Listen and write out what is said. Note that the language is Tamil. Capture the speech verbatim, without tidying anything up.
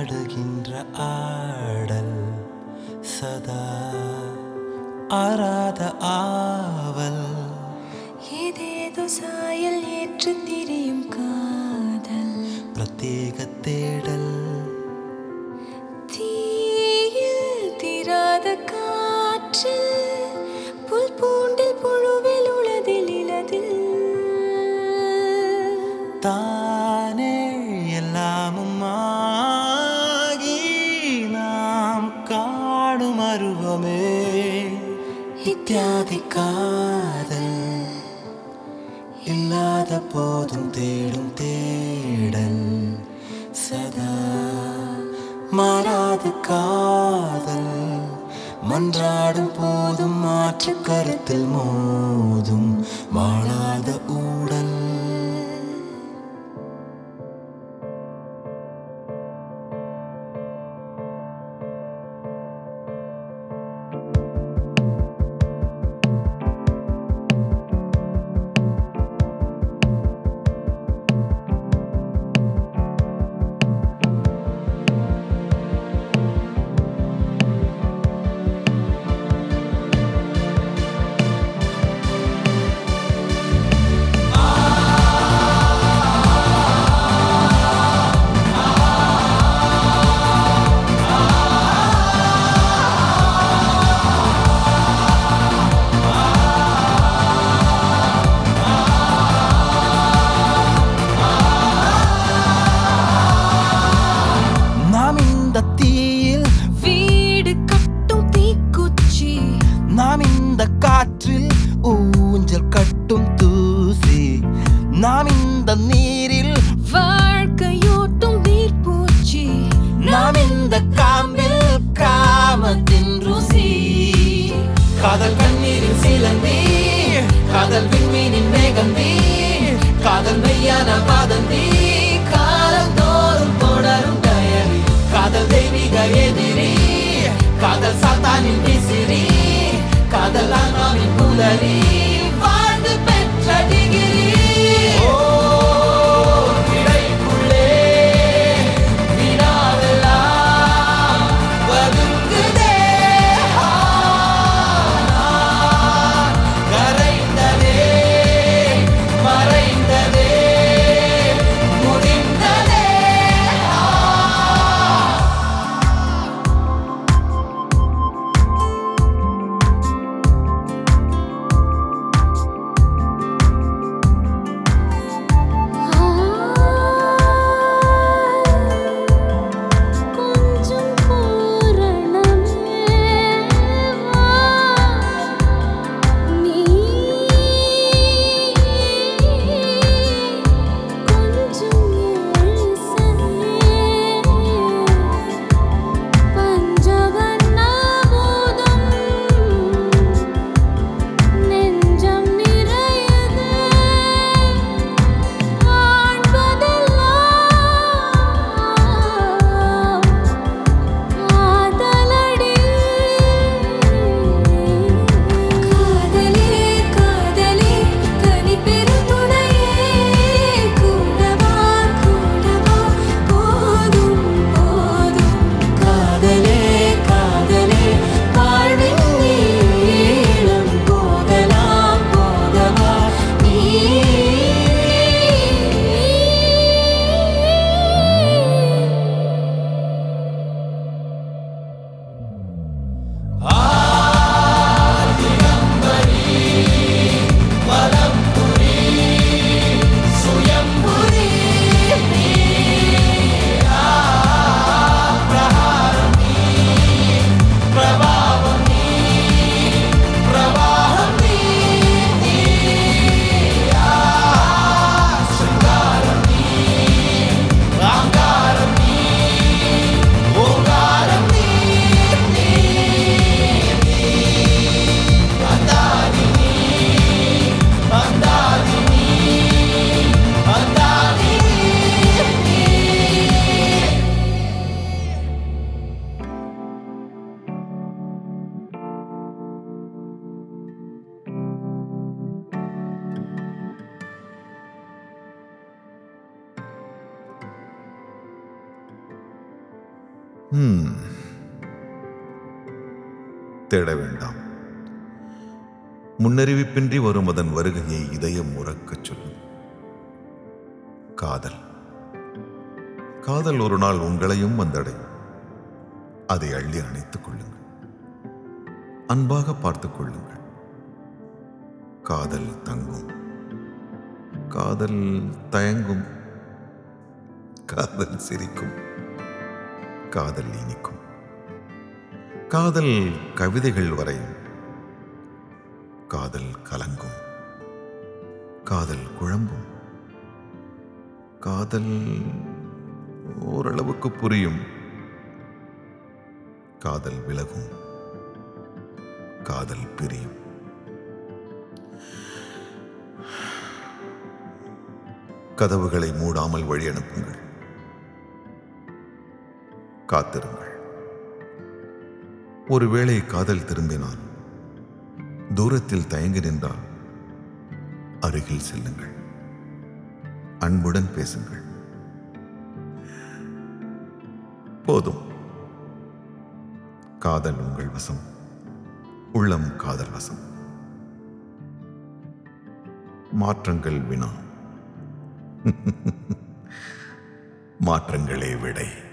ஆடுகின்ற ஆடல் சதா ஆராத ஆவல் ஏதேதோ சாயல் ஏற்று திரியும் காதல் பிரத்யேக தேடல் தீயில் தீராத காற்றில் புல் பூண்டில் புழுவில் உளதில் இலதில் தானே எல்லாமும் ஆகி நாம் காணும் அருவமே இத்தியாதி காதல் இல்லாத போதும் தேடும் தேடல் சதா மாறாத காதல் மன்றாடும் போதும் மாற்று கருத்தில் மோதும் மாளாத ஊடல் நாம் இந்த காற்றில் ஊஞ்சல் கட்டும் தூசி நாம் இந்த நீரில் வாழ்க்கையோட்டும் நீர்ப்பூச்சி நாம் இந்த காம்பில் காமத்தின் ருசி காதல் கண்ணீரின் சிலந்தி காதல் விண்மீனின் மேகந்தி காதல் மெய்யான பாதந்தி காலம் தோறும் தொடரும் டயரி காதல் தெய்வீக எதிரி காதல் சாத்தானின் விசிறி காதல் ஆன்மாவின் புலரி வாழ்ந்து பெற்ற டிகிரி கிடைக்குள்ளே வினாவெல்லாம் வதுங்குதே கரைந்ததே மறைந்ததே முடிந்ததே ம், தேட வேண்டாம். முன்னறிவிப்பின்றி வரும் அதன் வருகையை இதயம் உறக்கச் சொல்லும். காதல் காதல் ஒரு நாள் உங்களையும் வந்தடையும். அதை அள்ளி அணைத்துக் கொள்ளுங்கள். அன்பாக பார்த்துக் கொள்ளுங்கள். காதல் தங்கும். காதல் தயங்கும். காதல் சிரிக்கும். காதல் இனிக்கும். காதல் கவிதைகள் வரையும். காதல் கலங்கும். காதல் குழம்பும். காதல் ஓரளவுக்கு புரியும். காதல் விலகும். காதல் பிரியும். கதவுகளை மூடாமல் வழி அனுப்புங்கள். காத்திருங்கள். ஒருவேளை காதல் திரும்பினால், தூரத்தில் தயங்கி நின்றால் அருகில் செல்லுங்கள். அன்புடன் பேசுங்கள். போதும். காதல் உங்கள் வசம். உள்ளம் காதல் வசம். மாற்றங்கள் வினா. மாற்றங்களே விடை.